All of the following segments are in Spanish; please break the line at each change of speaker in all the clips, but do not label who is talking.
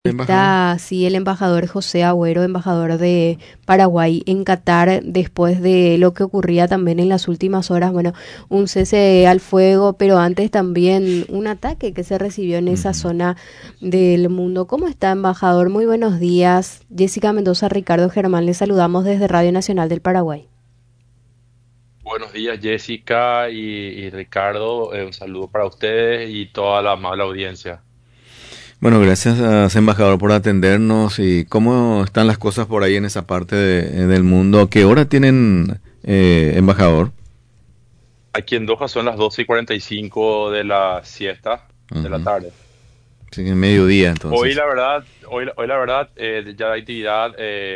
¿Embajador?
Está, sí, el embajador José Agüero, embajador de Paraguay en Qatar, después de lo que ocurría también en las últimas horas, bueno, un cese al fuego, pero antes también un ataque que se recibió en esa
Ujú.
zona del mundo. ¿Cómo está, embajador? Muy buenos días. Jessica Mendoza, Ricardo Germán, le saludamos desde Radio Nacional del Paraguay.
Buenos días, Jessica y Ricardo. Un saludo para ustedes y toda la amable audiencia.
Bueno, gracias, embajador, por atendernos. ¿Y cómo están las cosas por ahí en esa parte del mundo? ¿Qué hora tienen, embajador?
Aquí en Doha son las 12:45 de la siesta de la
Ujú.
tarde.
Sí, en mediodía,
Hoy
entonces.
la verdad, hoy la verdad, ya la actividad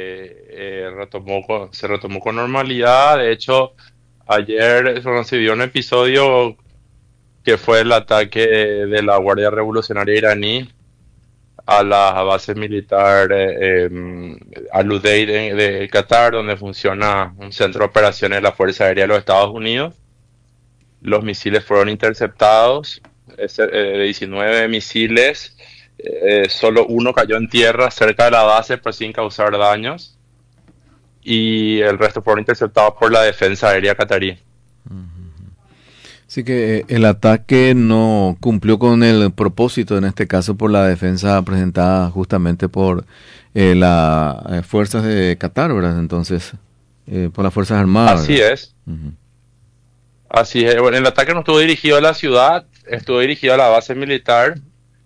se retomó con normalidad. De hecho, ayer se recibió un episodio que fue el ataque de la Guardia Revolucionaria iraní a la base militar Al Udeid de Qatar, donde funciona un centro de operaciones de la Fuerza Aérea de los Estados Unidos. Los misiles fueron interceptados, de 19 misiles, solo uno cayó en tierra cerca de la base, pero sin causar daños, y el resto fueron interceptados por la defensa aérea catarí.
Así que el ataque no cumplió con el propósito, en este caso, por la defensa presentada justamente por las fuerzas de Qatar, ¿verdad? Entonces, por las Fuerzas Armadas,
Así
¿verdad?
es.
Ujú.
Así es. Bueno, el ataque no estuvo dirigido a la ciudad, estuvo dirigido a la base militar.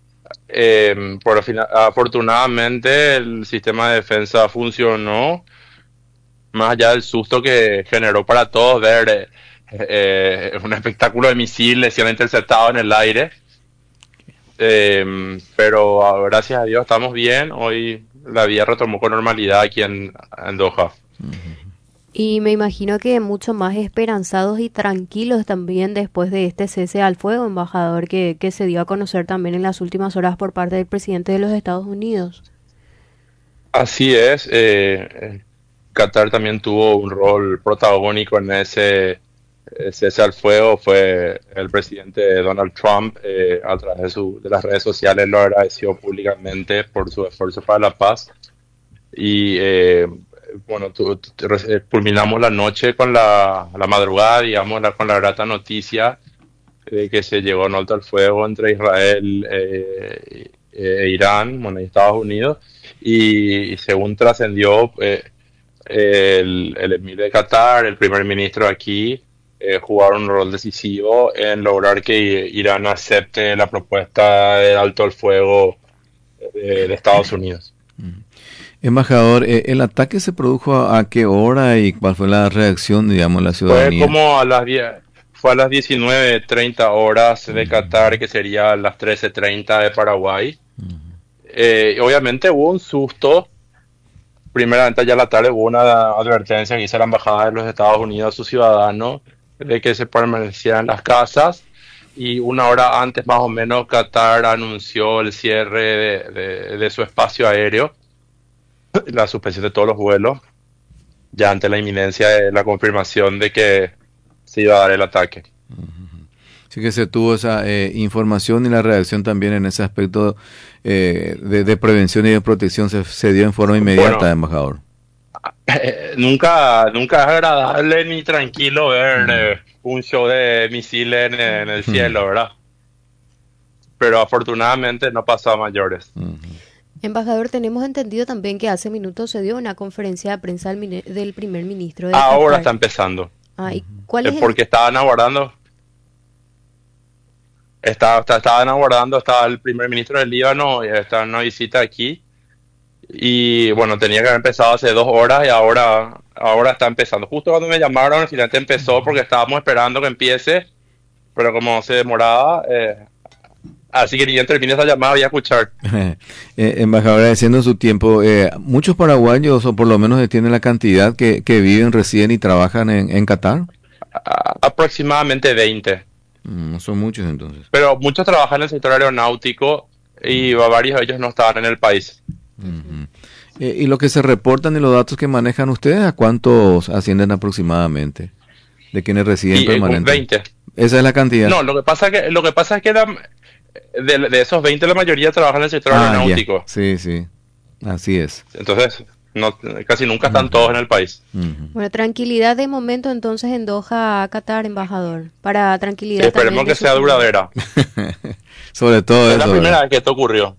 Afortunadamente el sistema de defensa funcionó, más allá del susto que generó para todos ver un espectáculo de misiles siendo interceptados en el aire. Pero gracias a Dios estamos bien. Hoy la vida retomó con normalidad aquí en Doha.
Y me imagino que mucho más esperanzados y tranquilos también después de este cese al fuego, embajador, que se dio a conocer también en las últimas horas por parte del presidente de los Estados Unidos.
Así es. Qatar también tuvo un rol protagónico en ese cese al fuego. Fue el presidente Donald Trump, a través de las redes sociales, lo agradeció públicamente por su esfuerzo para la paz. Y bueno, culminamos la noche con la madrugada, digamos, con la grata noticia de que se llegó a un alto al fuego entre Israel e Irán, bueno, y Estados Unidos. Y según trascendió, el emir de Qatar, el primer ministro aquí, jugaron un rol decisivo en lograr que Irán acepte la propuesta del alto al fuego de Estados Unidos.
Embajador, ¿el ataque se produjo a qué hora y cuál fue la reacción, digamos, de la
Fue
ciudadanía?
como a las 10, fue a las 19:30 horas de Qatar, que sería las 13:30 de Paraguay. Obviamente hubo un susto. Primeramente, ya a la tarde hubo una advertencia que hizo la Embajada de los Estados Unidos a sus ciudadanos de que se permanecieran en las casas. Y una hora antes, más o menos, Qatar anunció el cierre de su espacio aéreo, la suspensión de todos los vuelos, ya ante la inminencia de la confirmación de que se iba a dar el ataque.
Así que se tuvo esa información y la reacción también en ese aspecto de prevención y de protección se dio en forma inmediata,
Bueno,
embajador.
nunca es agradable ni tranquilo ver
Mm.
un show de misiles en el cielo, ¿verdad? Pero afortunadamente no pasó a mayores.
Ujú.
Embajador, tenemos entendido también que hace minutos se dio una conferencia de prensa del primer ministro de
Ahora
Qatar.
está empezando,
Ah, ¿y cuál es el...?
porque estaban aguardando, estaba el primer ministro del Líbano, y está en una visita aquí, y bueno, tenía que haber empezado hace 2 horas y ahora está empezando. Justo cuando me llamaron, al final empezó porque estábamos esperando que empiece, pero como se demoraba, así que ni bien termine esa llamada voy a escuchar.
Embajador, agradeciendo su tiempo, muchos paraguayos, o por lo menos tienen la cantidad que viven, residen y trabajan en Qatar.
Aproximadamente 20,
No son muchos entonces.
pero muchos trabajan en el sector aeronáutico y varios de ellos no estaban en el país.
Ujú.
Ujú. Y lo que se reportan y los datos que manejan ustedes, ¿a cuántos ascienden aproximadamente de quienes residen
Y
permanentes?
20.
Esa es la cantidad.
No, lo que pasa es que de esos 20 la mayoría trabaja en el sector aeronáutico.
Sí, sí, así es.
Entonces, no, casi nunca están todos en el país.
Bueno, tranquilidad de momento entonces en Doha, Qatar, embajador, para tranquilidad.
Esperemos que sea duradera.
Sobre todo
es
eso.
Es la primera vez que esto ocurrió.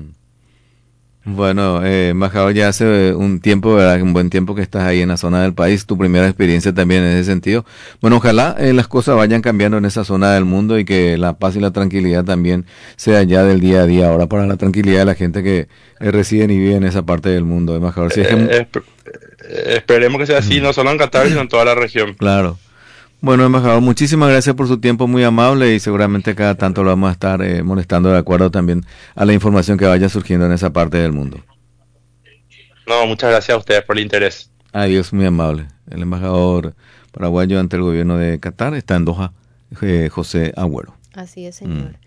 Bueno, embajador, ya hace un tiempo, ¿verdad? Un buen tiempo que estás ahí en la zona del país, tu primera experiencia también en ese sentido. Bueno, ojalá las cosas vayan cambiando en esa zona del mundo y que la paz y la tranquilidad también sea ya del día a día, ahora para la tranquilidad de la gente que reside y vive en esa parte del mundo, embajador. Si es que...
esperemos que sea así, no solo en Qatar, sino en toda la región.
Claro. Bueno, embajador, muchísimas gracias por su tiempo, muy amable, y seguramente cada tanto lo vamos a estar molestando de acuerdo también a la información que vaya surgiendo en esa parte del mundo.
No, muchas gracias a ustedes por el interés.
Adiós, muy amable. El embajador paraguayo ante el gobierno de Qatar está en Doha, José Agüero.
Así es, señor.